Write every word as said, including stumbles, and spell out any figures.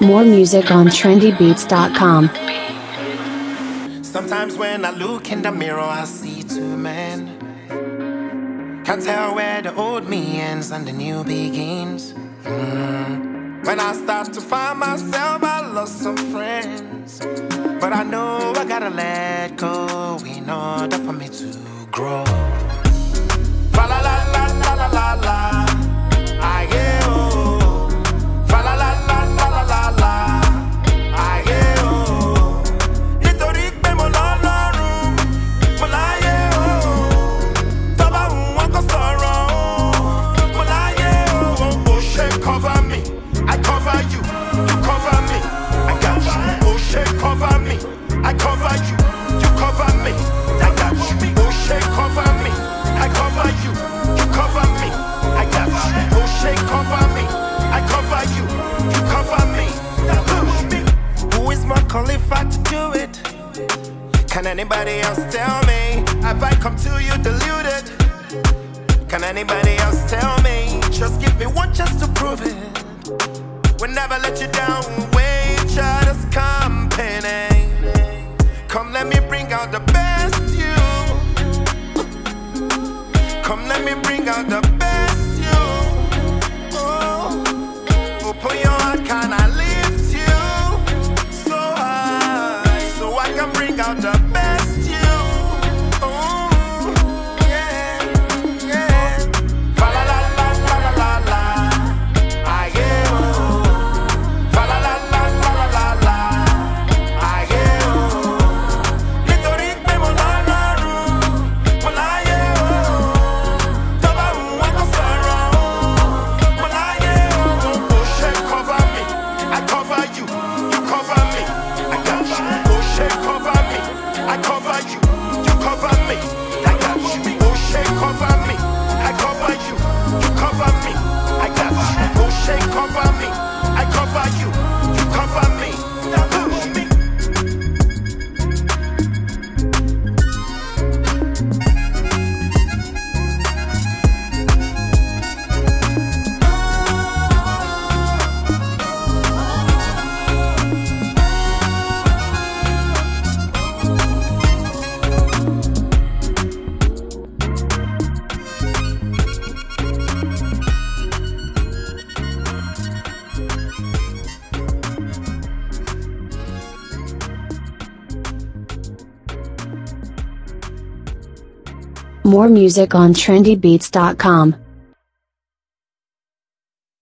More music on trendy beats dot com. Sometimes when I look in the mirror, I see two men. Can't tell where the old me ends and the new begins. Mm. When I start to find myself, I lost some friends. But I know I gotta let go in order for me to grow. Fa la la la la la la la. I get oh. Fa la la la la la la la. I get oh. Nítorí pé mo lọ́lọ́run, mo láyé oh. Tó bá wù wọ́n kó sọ̀rọ̀ oh. Mo láyé oh. Oh ṣe cover me, I cover you, you cover me. I got you. Oh ṣe cover me, I cover you, you cover me. I got you. Oh ṣe cover me, I cover you, you cover me. I got you. Oh ṣe cover me, I cover you, you cover me. Who is more qualified to do it? Can anybody else tell me? Have I come to you deluded? Can anybody else tell me? Just give me one chance to prove it. We'll never let you down, wait, just company. Come let me bring out the best you. Come let me bring out the best you. Oh, open your heart, can I lift you so high, so I can bring out the best you. Oh, yeah, yeah. Fa la la la la la la la. I get oh. Fa la la la la la la la. I get oh. Nítorí pé mo lọ́lọ́run, mo láyé oh. Tó bá wù wọ́n kó sọ̀rọ̀ oh. Mo láyé oh. Oh ṣe cover me, I cover you, you cover me. I got you. Oh ṣe cover me, I cover you, you cover me. I got you. Oh ṣe cover me, I cover you, you cover me. I got you. Oh ṣe cover me, I cover you, you cover me. More music on trendy beats dot com.